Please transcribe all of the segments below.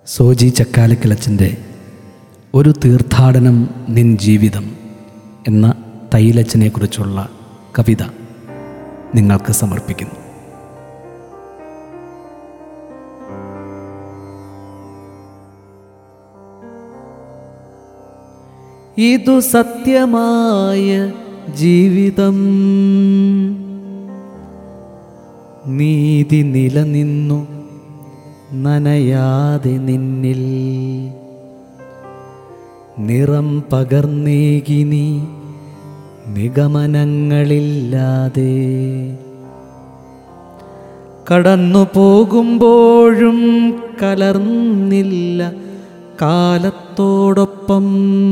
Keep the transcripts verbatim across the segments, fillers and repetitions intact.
സോജി ചക്കാലക്കിളച്ചൻ്റെ ഒരു തീർത്ഥാടനം നിൻ ജീവിതം എന്ന തൈലച്ചനെക്കുറിച്ചുള്ള കവിത നിങ്ങൾക്ക് സമർപ്പിക്കുന്നു. ഇതു സത്യമായ ജീവിതം, നീതി നിലനിന്നു നനയാതെ നിന്നിൽ, നിറം പകർന്നേകി നീ നിഗമനങ്ങളില്ലാതെ, കടന്നു പോകുമ്പോഴും കലർന്നില്ല കാലത്തോടൊപ്പം,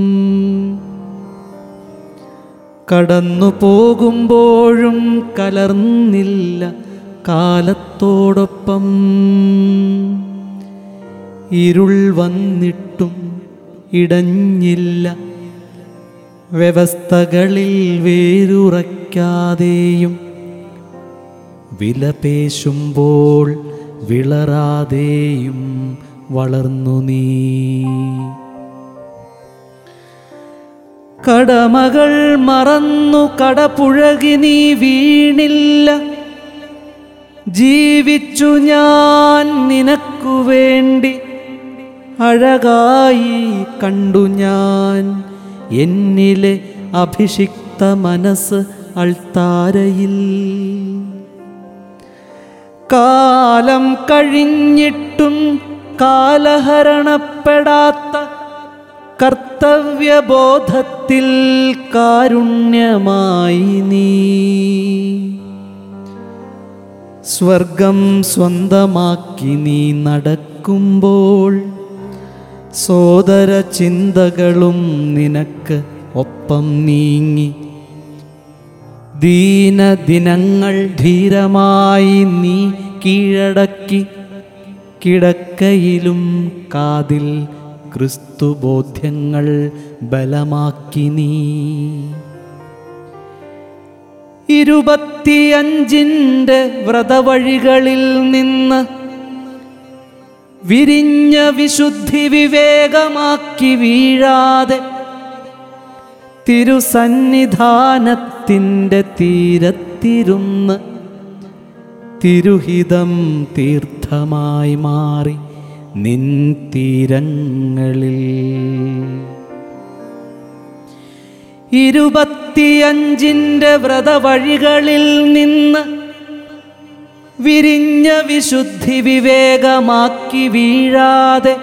കടന്നു പോകുമ്പോഴും കലർന്നില്ല കാലത്തോടൊപ്പം, ഇരുൾ വന്നിട്ടും ഇടഞ്ഞില്ല വ്യവസ്ഥകളിൽ വേരുറയ്ക്കാതെയും, വിലപേശുമ്പോൾ വിളറാതെയും വളർന്നു നീ. കടമകൾ മറന്നു കടപുഴകി നീ വീണില്ല, ജീവിച്ചു ഞാൻ നിനക്കു വേണ്ടി, അഴകായി കണ്ടു ഞാൻ എന്നിലെ അഭിഷിക്ത മനസ്സ് അൾത്താരയിൽ. കാലം കഴിഞ്ഞിട്ടും കാലഹരണപ്പെടാത്ത കർത്തവ്യബോധത്തിൽ കാരുണ്യമായി നീ, സ്വർഗം സ്വന്തമാക്കി നീ നടക്കുമ്പോൾ, സോദര ചിന്തകളും നിനക്ക് ഒപ്പം നീങ്ങി, ദീനദിനങ്ങൾ ധീരമായി നീ കീഴടക്കി, കിടക്കയിലും കാതിൽ ക്രിസ്തുബോധ്യങ്ങൾ ബലമാക്കി നീ. ഇരുപത്തിയഞ്ചിൻ്റെ വ്രതവഴികളിൽ നിന്ന് വിരിഞ്ഞ വിശുദ്ധി വിവേകമാക്കി വീഴാതെ, തിരുസന്നിധാനത്തിൻ്റെ തീരത്തിരുന്ന് തിരുഹിതം തീർത്ഥമായി മാറി നിൻ തീരങ്ങളിൽ. ഇരുപത്തിയഞ്ചിൻ്റെ വ്രതവഴികളിൽ നിന്ന് വിരിഞ്ഞ വിശുദ്ധി വിവേകമാക്കി വീഴാതെ,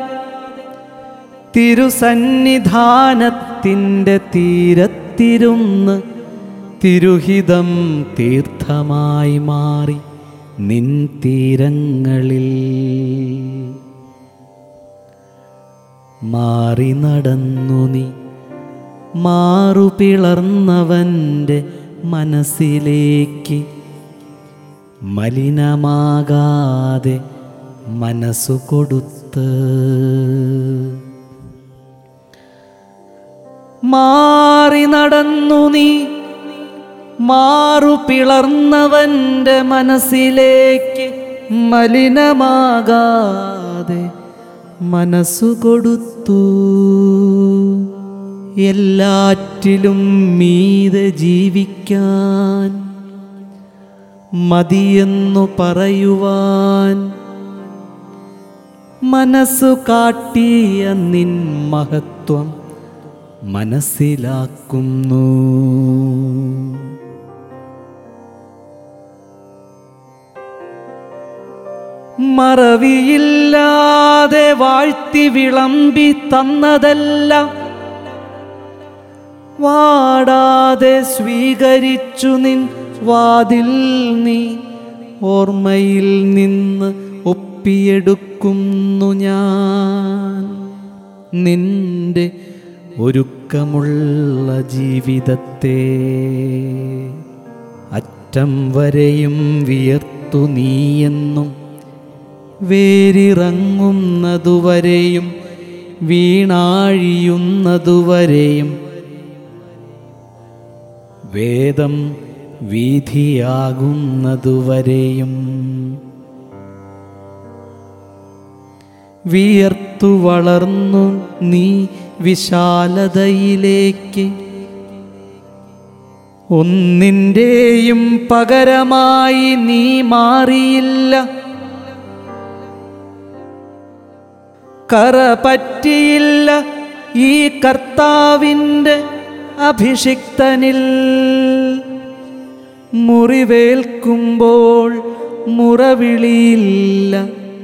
തിരുസന്നിധാനത്തിൻ്റെ തീരത്തിരുന്ന് തിരുഹിതം തീർത്ഥമായി മാറി നിൻ തീരങ്ങളിൽ. മാറി നടന്നു നീ മാറുപിളർന്നവൻ്റെ മനസ്സിലേക്ക്, മലിനമാകാതെ മനസ്സു കൊടുത്ത്. മാറി നടന്നു നീ മാറുപിളർന്നവൻ്റെ മനസ്സിലേക്ക്, മലിനമാകാതെ മനസ്സു കൊടുത്തു. എല്ലാറ്റിലും മീതെ ജീവിക്കാൻ മതിയെന്നു പറയുവാൻ മനസ്സു കാട്ടിയ നിൻ മഹത്വം മനസ്സിലാക്കുന്നു. മറവിയില്ലാതെ വാഴ്ത്തി വിളമ്പി തന്നതെല്ലാം വാടാതെ സ്വീകരിച്ചു നിൻ വാതിൽ നീ, ഓർമ്മയിൽ നിന്ന് ഒപ്പിയെടുക്കുന്നു ഞാൻ നിന്റെ ഒരുക്കമുള്ള ജീവിതത്തെ. അറ്റം വരെയും വിയർത്തു നീയെന്നും, വേരിറങ്ങുന്നതുവരെയും വീണാഴിയുന്നതുവരെയും, വേദം വീഥിയാകുന്നതുവരെയും, വിയർത്തു വളർന്നു നീ വിശാലതയിലേക്ക്. ഒന്നിൻ്റെയും പകരമായി നീ മാറിയില്ല. കറ പറ്റിയില്ല ഈ കർത്താവിൻ്റെ അഭിഷിക്തനിൽ. മുറിവേൽക്കുമ്പോൾ മുറവിളിയില്ല.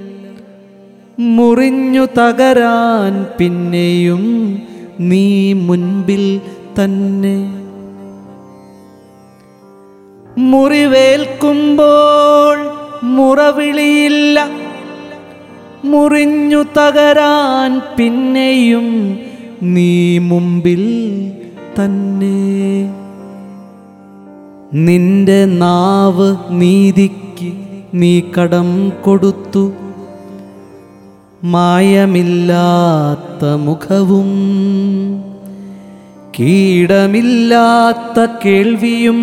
മുറിഞ്ഞു തകരാൻ പിന്നെയും നീ മുൻപിൽ തന്നെ. മുറിവേൽക്കുമ്പോൾ മുറവിളിയില്ല. മുറിഞ്ഞു തകരാൻ പിന്നെയും നീ മുമ്പിൽ തന്നെ. നിന്റെ നാവ് നീതിക്ക് നീ കടം കൊടുത്തു. മായമില്ലാത്ത മുഖവും കീടമില്ലാത്ത കേൾവിയും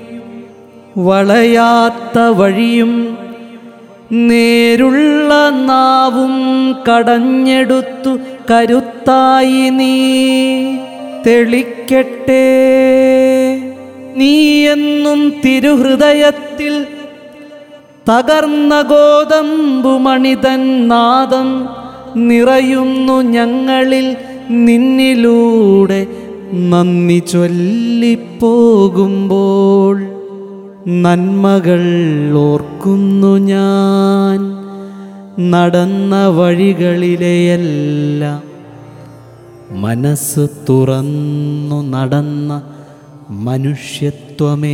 വളയാത്ത വഴിയും നേരുള്ള നാവും കടഞ്ഞെടുത്തു കരുത്തായി നീ തെളിക്കട്ടെ. നീ എന്നും തിരുഹൃദയത്തിൽ തകർന്ന ഗോതമ്പുമണിതൻ നാദം നിറയുന്നു ഞങ്ങളിൽ. നിന്നിലൂടെ നന്ദി ചൊല്ലിപ്പോകുമ്പോൾ നന്മകൾ ഓർക്കുന്നു ഞാൻ. നടന്ന വഴികളിലെയെല്ലാം മനസ്സ് തുറന്നു നടന്ന മനുഷ്യത്വമേ,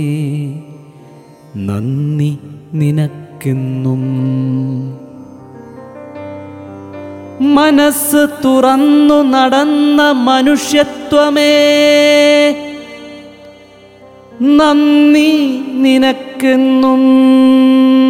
നന്ദി നിനക്കെന്നും. മനസ്സ് തുറന്നു നടന്ന മനുഷ്യത്വമേ, നന്ദി നിനക്കെന്നും.